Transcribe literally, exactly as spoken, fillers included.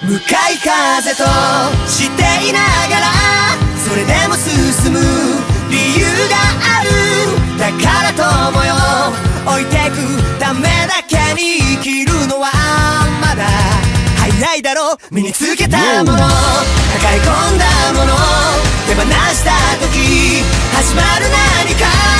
向かい風としていながらそれでも進む理由がある。だから友よ置いてくためだけに生きるのはまだ早いだろう。身につけたもの抱え込んだもの手放した時始まる何か